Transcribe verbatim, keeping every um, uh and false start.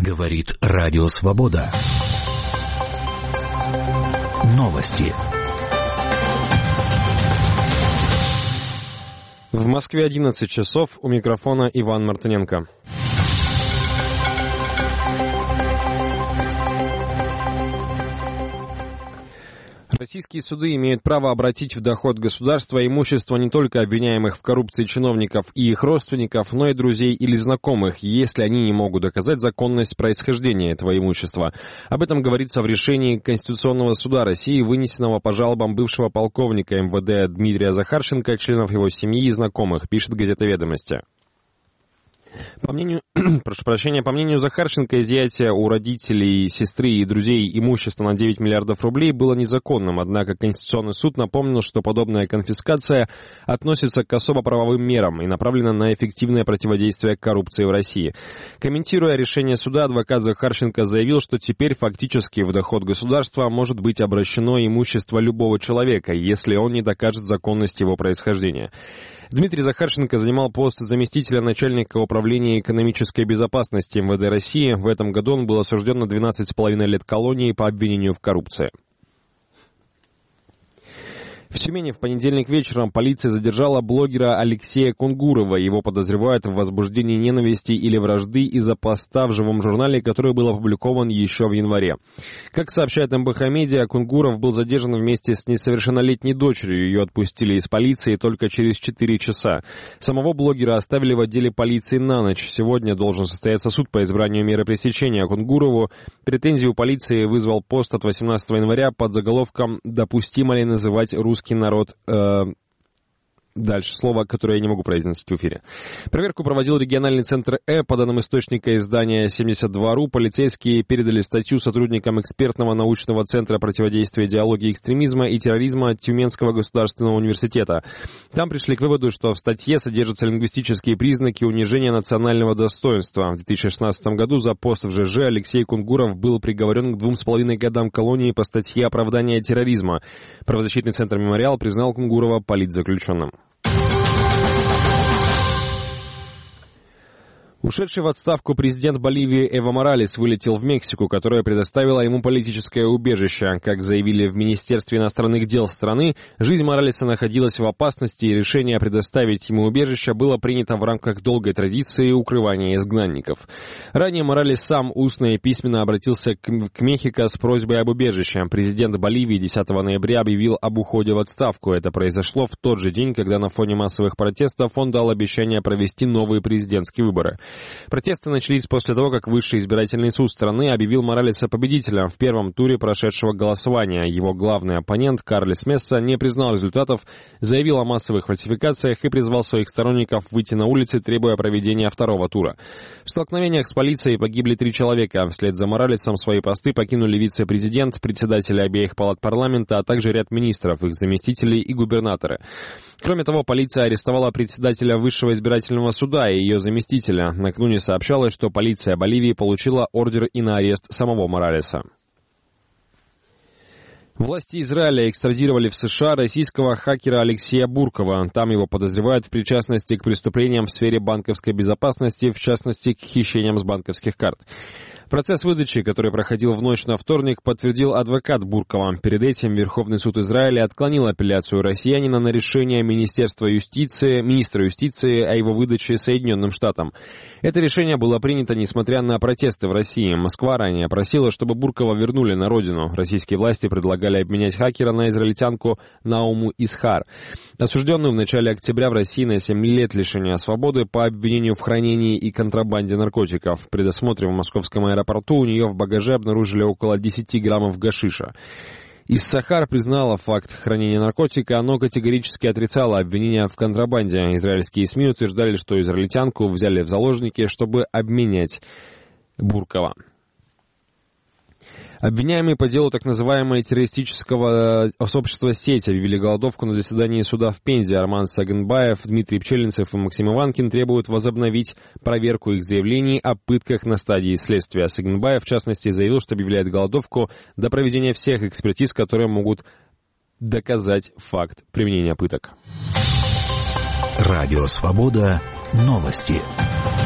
Говорит Радио Свобода. Новости. В Москве одиннадцать часов, у микрофона Иван Мартыненко. Российские суды имеют право обратить в доход государства имущество не только обвиняемых в коррупции чиновников и их родственников, но и друзей или знакомых, если они не могут доказать законность происхождения этого имущества. Об этом говорится в решении Конституционного суда России, вынесенного по жалобам бывшего полковника эм вэ дэ Дмитрия Захарченко, членов его семьи и знакомых, пишет газета «Ведомости». По мнению, прошу прощения, по мнению Захарченко, изъятие у родителей, сестры и друзей имущества на девять миллиардов рублей было незаконным, однако Конституционный суд напомнил, что подобная конфискация относится к особо правовым мерам и направлена на эффективное противодействие коррупции в России. Комментируя решение суда, адвокат Захарченко заявил, что теперь фактически в доход государства может быть обращено имущество любого человека, если он не докажет законность его происхождения. Дмитрий Захарченко занимал пост заместителя начальника управления экономической безопасности эм вэ дэ России. В этом году он был осужден на двенадцать с половиной лет колонии по обвинению в коррупции. В Тюмени в понедельник вечером полиция задержала блогера Алексея Кунгурова. Его подозревают в возбуждении ненависти или вражды из-за поста в живом журнале, который был опубликован еще в январе. Как сообщает эм бэ ха Медиа, Кунгуров был задержан вместе с несовершеннолетней дочерью. Ее отпустили из полиции только через четыре часа. Самого блогера оставили в отделе полиции на ночь. Сегодня должен состояться суд по избранию меры пресечения Кунгурову. Претензию у полиции вызвал пост от восемнадцатого января под заголовком «Допустимо ли называть русский народ...» э, Дальше слово, которое я не могу произносить в эфире. Проверку проводил региональный центр Э. По данным источника издания семьдесят два точка ру, полицейские передали статью сотрудникам экспертного научного центра противодействия идеологии экстремизма и терроризма Тюменского государственного университета. Там пришли к выводу, что в статье содержатся лингвистические признаки унижения национального достоинства. В две тысячи шестнадцатом году за пост в жэ жэ Алексей Кунгуров был приговорен к двум с половиной годам колонии по статье «Оправдание терроризма». Правозащитный центр «Мемориал» признал Кунгурова политзаключенным. Ушедший в отставку президент Боливии Эво Моралес вылетел в Мексику, которая предоставила ему политическое убежище. Как заявили в Министерстве иностранных дел страны, жизнь Моралеса находилась в опасности, и решение предоставить ему убежище было принято в рамках долгой традиции укрывания изгнанников. Ранее Моралес сам устно и письменно обратился к, к Мехико с просьбой об убежище. Президент Боливии десятого ноября объявил об уходе в отставку. Это произошло в тот же день, когда на фоне массовых протестов он дал обещание провести новые президентские выборы. Протесты начались после того, как Высший избирательный суд страны объявил Моралеса победителем в первом туре прошедшего голосования. Его главный оппонент Карлес Месса не признал результатов, заявил о массовых фальсификациях и призвал своих сторонников выйти на улицы, требуя проведения второго тура. В столкновениях с полицией погибли три человека. Вслед за Моралесом свои посты покинули вице-президент, председатели обеих палат парламента, а также ряд министров, их заместителей и губернаторы. Кроме того, полиция арестовала председателя Высшего избирательного суда и ее заместителя. Накануне сообщалось, что полиция Боливии получила ордер и на арест самого Моралеса. Власти Израиля экстрадировали в США российского хакера Алексея Буркова. Там его подозревают в причастности к преступлениям в сфере банковской безопасности, в частности, к хищениям с банковских карт. Процесс выдачи, который проходил в ночь на вторник, подтвердил адвокат Буркова. Перед этим Верховный суд Израиля отклонил апелляцию россиянина на решение Министерства юстиции, министра юстиции о его выдаче Соединенным Штатам. Это решение было принято несмотря на протесты в России. Москва ранее просила, чтобы Буркова вернули на родину. Российские власти предлагали обменять хакера на израильтянку Науму Исхар. Осужденную в начале октября в России на семь лет лишения свободы по обвинению в хранении и контрабанде наркотиков. При досмотре в московском аэропорту аэропорту у нее в багаже обнаружили около десяти граммов гашиша. Иссахар признала факт хранения наркотика, но категорически отрицала обвинения в контрабанде. Израильские СМИ утверждали, что израильтянку взяли в заложники, чтобы обменять Буркова. Обвиняемые по делу так называемого террористического сообщества «Сеть» объявили голодовку на заседании суда в Пензе. Арман Сагынбаев, Дмитрий Пчелинцев и Максим Иванкин требуют возобновить проверку их заявлений о пытках на стадии следствия. Сагынбаев, в частности, заявил, что объявляет голодовку до проведения всех экспертиз, которые могут доказать факт применения пыток. Радио Свобода. Новости.